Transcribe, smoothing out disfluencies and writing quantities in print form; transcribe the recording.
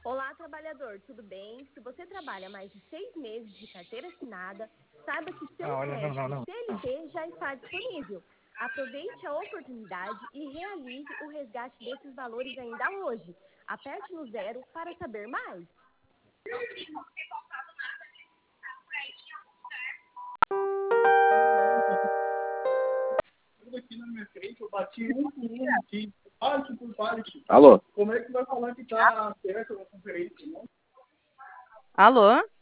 Olá, trabalhador, tudo bem? Se você trabalha mais de 6 meses de carteira assinada, saiba que seu Olha, crédito não. CLT já está disponível. Aproveite a oportunidade e realize o resgate desses valores ainda hoje. Aperte no 0 para saber mais. Aqui na minha frente, eu bati um por um aqui, parte por parte. Alô? Como é que vai falar que tá certo na conferência, não? Alô?